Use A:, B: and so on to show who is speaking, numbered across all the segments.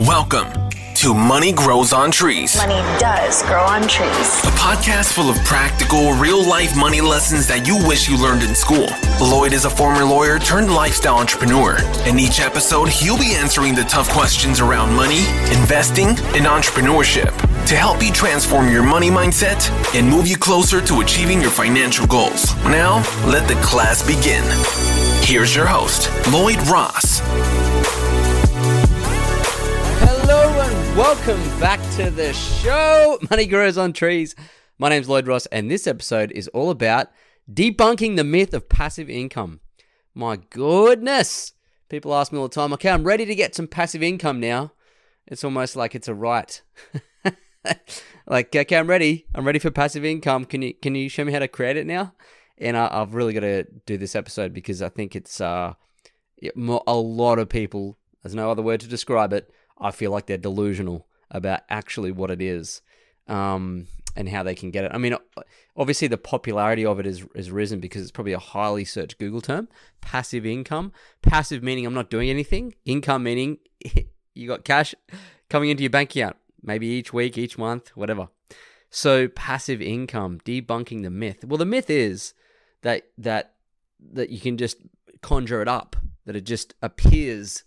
A: Welcome to Money Grows on Trees.
B: Money does grow on trees.
A: A podcast full of practical, real-life money lessons that you wish you learned in school. Lloyd is a former lawyer turned lifestyle entrepreneur. In each episode, he'll be answering the tough questions around money, investing, and entrepreneurship to help you transform your money mindset and move you closer to achieving your financial goals. Now, let the class begin. Here's your host, Lloyd Ross.
C: Hello and welcome back to the show. Money Grows on Trees. My name's Lloyd Ross, and this episode is all about debunking the myth of passive income. My goodness. People ask me all the time, okay, I'm ready to get some passive income now. It's almost like it's a right. Like, okay, I'm ready for passive income. Can you show me how to create it now? And I've really got to do this episode because I think it's a lot of people, there's no other word to describe it, I feel like they're delusional about actually what it is and how they can get it. I mean, obviously the popularity of it has risen because it's probably a highly searched Google term. Passive income. Passive meaning I'm not doing anything. Income meaning you got cash coming into your bank account, maybe each week, each month, whatever. So passive income, debunking the myth. Well, the myth is that you can just conjure it up, that it just appears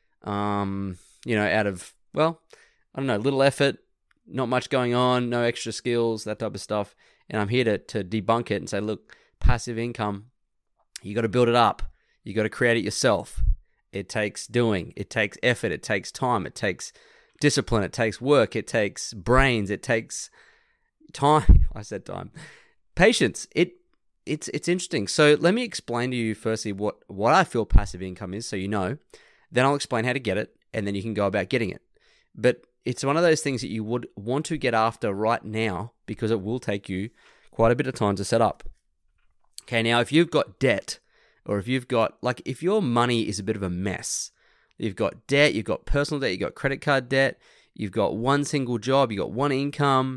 C: out of, well, I don't know, little effort, not much going on, no extra skills, that type of stuff. And I'm here to debunk it and say, look, passive income, you got to build it up. You got to create it yourself. It takes doing. It takes effort. It takes time. It takes discipline. It takes work. It takes brains. It takes time. I said time. Patience. It's interesting. So let me explain to you firstly what I feel passive income is, so you know. Then I'll explain how to get it, and then you can go about getting it. But it's one of those things that you would want to get after right now because it will take you quite a bit of time to set up. Okay, now if you've got debt, or if you've got, like, if your money is a bit of a mess, you've got debt, you've got personal debt, you've got credit card debt, you've got one single job, you've got one income,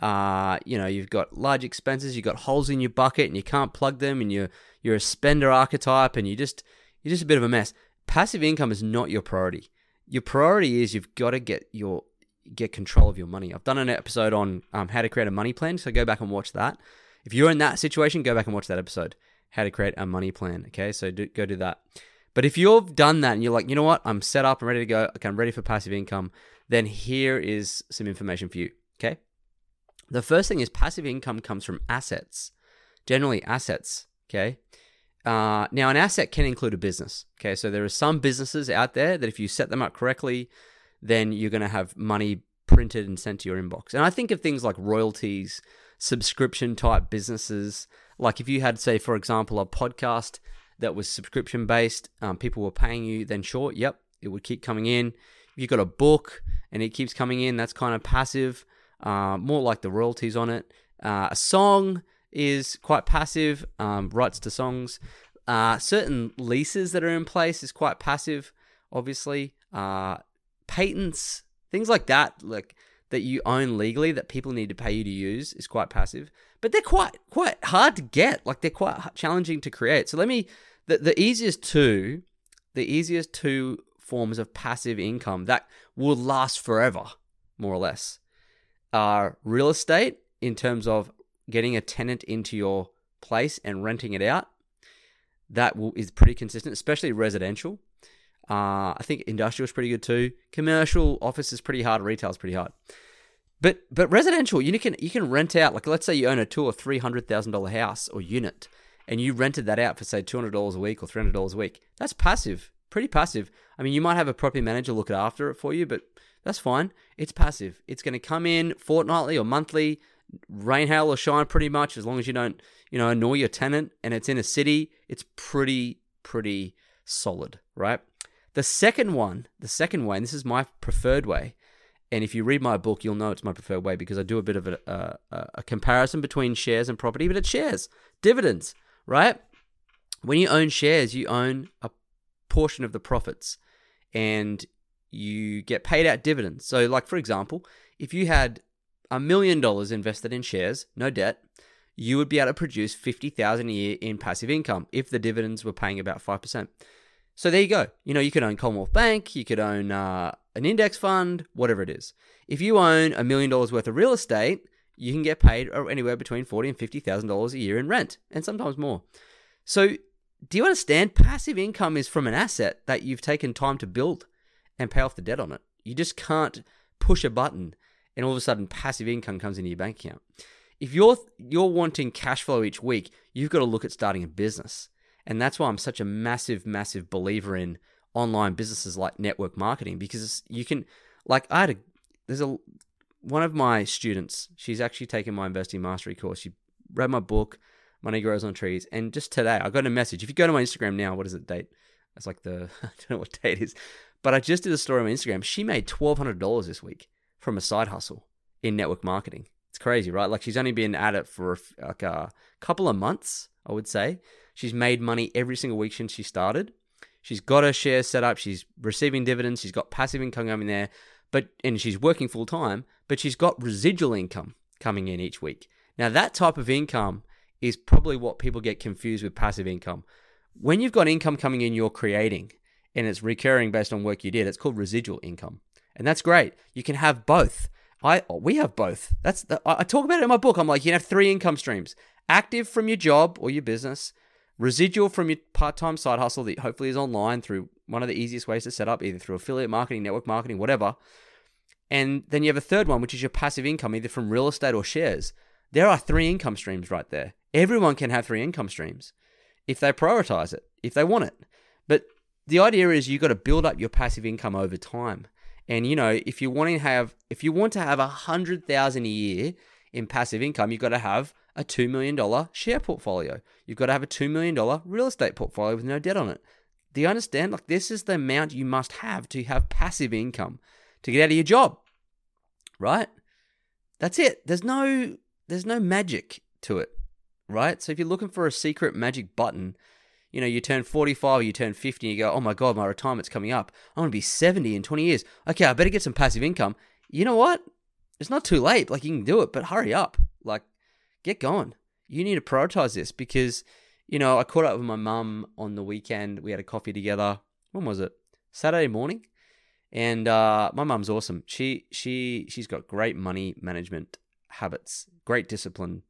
C: you've got large expenses, you've got holes in your bucket and you can't plug them, and you're a spender archetype, and you're just a bit of a mess. Passive income is not your priority. Your priority is you've got to get control of your money. I've done an episode on how to create a money plan, so go back and watch that. If you're in that situation, go back and watch that episode, how to create a money plan. Okay, so go do that. But if you've done that and you're like, you know what, I'm set up, I'm ready to go, okay, I'm ready for passive income, then here is some information for you. Okay, the first thing is passive income comes from assets, generally assets. Okay. Now, an asset can include a business. Okay, so there are some businesses out there that if you set them up correctly, then you're going to have money printed and sent to your inbox. And I think of things like royalties, subscription type businesses. Like if you had, say, for example, a podcast that was subscription based, people were paying you, then sure, yep, it would keep coming in. If you've got a book and it keeps coming in, that's kind of passive, more like the royalties on it. A song is quite passive, rights to songs. Certain leases that are in place is quite passive, obviously. Patents, things like that, like that you own legally that people need to pay you to use is quite passive. But they're quite hard to get. Like they're quite challenging to create. So the easiest two forms of passive income that will last forever, more or less, are real estate in terms of getting a tenant into your place and renting it out. That is pretty consistent, especially residential. I think industrial is pretty good too. Commercial, office is pretty hard. Retail is pretty hard. But residential, you can rent out. Like let's say you own a $200,000 or $300,000 house or unit, and you rented that out for say $200 a week or $300 a week. That's passive, pretty passive. I mean, you might have a property manager look after it for you, but that's fine. It's passive. It's going to come in fortnightly or monthly, rain, hail, or shine, pretty much, as long as you don't, annoy your tenant, and it's in a city. It's pretty solid, right? The second way, and this is my preferred way, and if you read my book, you'll know it's my preferred way because I do a bit of a comparison between shares and property, but it's shares, dividends, right? When you own shares, you own a portion of the profits, and you get paid out dividends. So, like for example, if you had $1 million invested in shares, no debt, you would be able to produce $50,000 a year in passive income if the dividends were paying about 5%. So there you go. You could own Commonwealth Bank, you could own an index fund, whatever it is. If you own $1 million worth of real estate, you can get paid anywhere between $40,000 and $50,000 a year in rent, and sometimes more. So do you understand? Passive income is from an asset that you've taken time to build and pay off the debt on it. You just can't push a button and all of a sudden passive income comes into your bank account. If you're wanting cash flow each week, you've got to look at starting a business. And that's why I'm such a massive, massive believer in online businesses like network marketing, because you can, like one of my students, she's actually taken my investing mastery course. She read my book, Money Grows on Trees. And just today, I got a message. If you go to my Instagram now, what is it date? It's like I don't know what date it is, but I just did a story on my Instagram. She made $1,200 this week from a side hustle in network marketing. It's crazy, right? Like she's only been at it for like a couple of months, I would say. She's made money every single week since she started. She's got her shares set up. She's receiving dividends. She's got passive income coming there, and she's working full time, but she's got residual income coming in each week. Now that type of income is probably what people get confused with passive income. When you've got income coming in, you're creating, and it's recurring based on work you did. It's called residual income. And that's great. You can have both. We have both. I talk about it in my book. I'm like, you can have 3 income streams. Active from your job or your business, residual from your part-time side hustle that hopefully is online through one of the easiest ways to set up, either through affiliate marketing, network marketing, whatever. And then you have a third one, which is your passive income, either from real estate or shares. There are 3 income streams right there. Everyone can have 3 income streams if they prioritize it, if they want it. But the idea is you got to build up your passive income over time. And if you want to have $100,000 a year in passive income, you've got to have a $2 million share portfolio. You've got to have a $2 million real estate portfolio with no debt on it. Do you understand? Like, this is the amount you must have to have passive income to get out of your job, right? That's it. There's no magic to it, right? So if you're looking for a secret magic button, you turn 45, you turn 50, and you go, oh my God, my retirement's coming up. I'm going to be 70 in 20 years. Okay, I better get some passive income. You know what? It's not too late. Like, you can do it, but hurry up. Like, get going. You need to prioritize this because, I caught up with my mum on the weekend. We had a coffee together. When was it? Saturday morning. And my mum's awesome. She's got great money management habits, great discipline.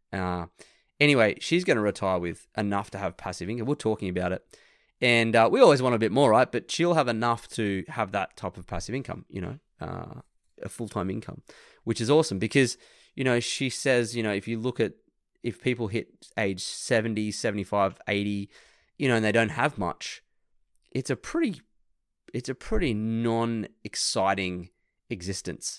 C: Anyway, she's going to retire with enough to have passive income. We're talking about it. And we always want a bit more, right? But she'll have enough to have that type of passive income, a full-time income, which is awesome because, she says, if people hit age 70, 75, 80, and they don't have much, it's a pretty non-exciting existence.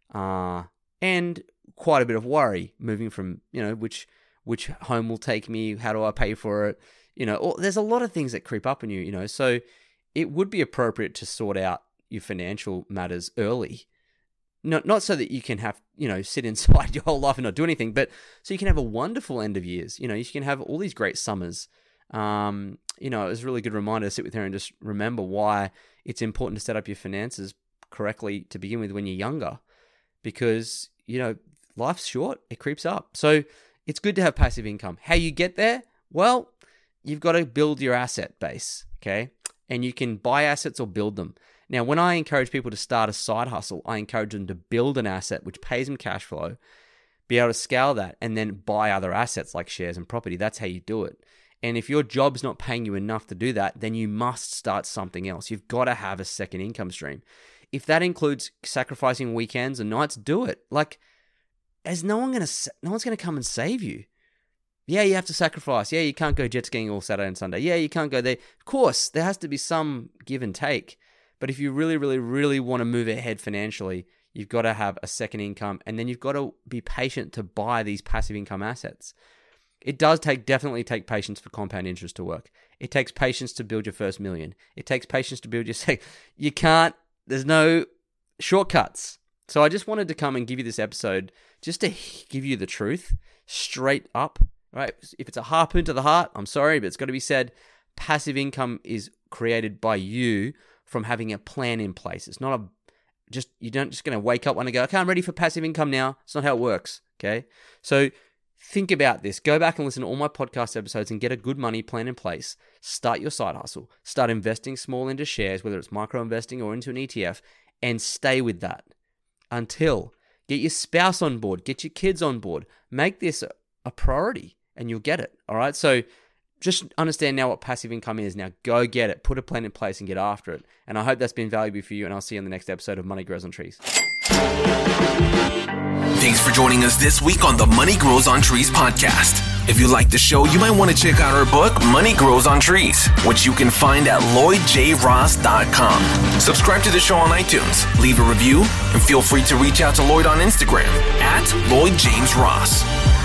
C: And quite a bit of worry moving from, which home will take me, how do I pay for it? There's a lot of things that creep up on you, so it would be appropriate to sort out your financial matters early. Not so that you can have, sit inside your whole life and not do anything, but so you can have a wonderful end of years. You can have all these great summers. It was a really good reminder to sit with her and just remember why it's important to set up your finances correctly to begin with when you're younger, because, life's short, it creeps up. So it's good to have passive income. How you get there? Well, you've got to build your asset base, okay? And you can buy assets or build them. Now, when I encourage people to start a side hustle, I encourage them to build an asset which pays them cash flow, be able to scale that, and then buy other assets like shares and property. That's how you do it. And if your job's not paying you enough to do that, then you must start something else. You've got to have a second income stream. If that includes sacrificing weekends and nights, do it. Like, no one's going to come and save you. Yeah, you have to sacrifice. Yeah, you can't go jet skiing all Saturday and Sunday. Yeah, you can't go there. Of course, there has to be some give and take. But if you really, really, really want to move ahead financially, you've got to have a second income, and then you've got to be patient to buy these passive income assets. It does definitely take patience for compound interest to work. It takes patience to build your first million. It takes patience to build your second. There's no shortcuts. So I just wanted to come and give you this episode just to give you the truth straight up, right? If it's a harpoon to the heart, I'm sorry, but it's got to be said. Passive income is created by you from having a plan in place. It's not you're not just going to wake up one and go, okay, I'm ready for passive income now. It's not how it works, okay? So think about this. Go back and listen to all my podcast episodes and get a good money plan in place. Start your side hustle. Start investing small into shares, whether it's micro investing or into an ETF, and stay with that until get your spouse on board, get your kids on board, make this a priority and you'll get it. All right. So just understand now what passive income is. Now go get it, put a plan in place and get after it. And I hope that's been valuable for you. And I'll see you on the next episode of Money Grows on Trees.
A: Thanks for joining us this week on the Money Grows on Trees podcast. If you like the show, you might want to check out our book, Money Grows on Trees, which you can find at LloydJRoss.com. Subscribe to the show on iTunes, leave a review, and feel free to reach out to Lloyd on Instagram at Lloyd James Ross.